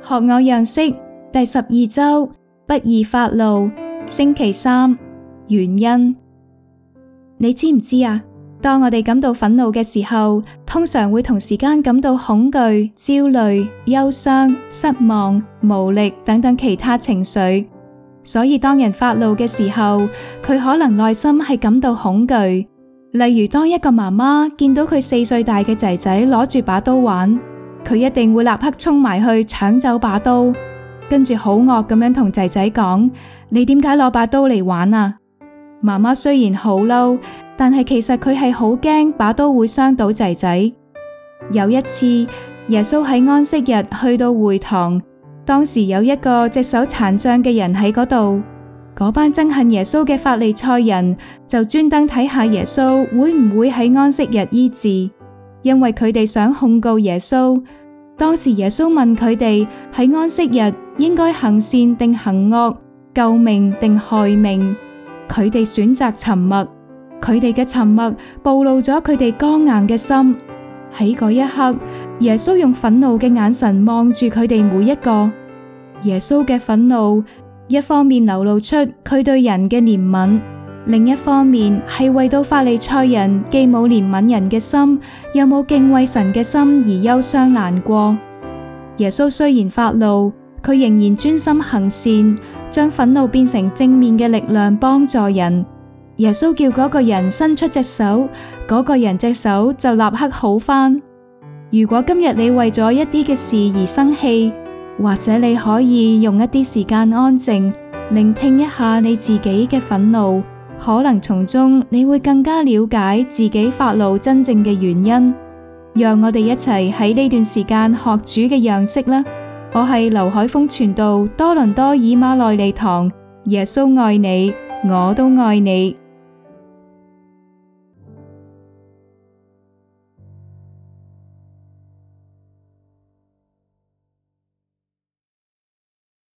學我樣式第12周，不宜發怒，星期3，原因。你知唔知啊？當我哋感到憤怒嘅時候，通常會同時間感到恐懼、焦慮、憂傷、失望、無力等等其他情緒。所以當人發怒嘅時候，佢可能內心係感到恐懼。例如當一個媽媽見到佢4歲大嘅仔仔攞住把刀玩，佢一定會立刻衝埋去搶走把刀，跟住好惡咁樣同仔仔講：你點解攞把刀嚟玩啊？媽媽雖然好嬲，但係其實佢係好驚把刀會傷到仔仔。有一次，耶穌喺安息日去到會堂，當時有一個隻手殘障嘅人喺嗰度，嗰班憎恨耶穌嘅法利賽人就專登睇下耶穌會唔會喺安息日醫治，因為佢哋想控告耶穌。當時耶穌問佢哋喺安息日應該行善定行惡，救命定害命，佢哋選擇沉默。佢哋嘅沉默暴露咗佢哋剛硬嘅心。喺嗰一刻，耶穌用憤怒嘅眼神望住佢哋每一個。耶穌嘅憤怒一方面流露出佢對人嘅憐憫，另一方面係為到法利賽人既冇憐憫人嘅心，又冇敬畏神嘅心而憂傷難過。耶穌雖然發怒，佢仍然專心行善，將憤怒變成正面嘅力量幫助人。耶穌叫嗰個人伸出隻手，嗰個人隻手就立刻好返。如果今日你為咗一啲嘅事而生氣，或者你可以用一啲時間安靜，聆聽一下你自己嘅憤怒，可能從中你會更加了解自己發怒真正嘅原因。讓我哋一齊喺呢段時間學主嘅樣式啦。我係劉海峰傳道，多倫多以馬內利堂。耶穌愛你，我都愛你。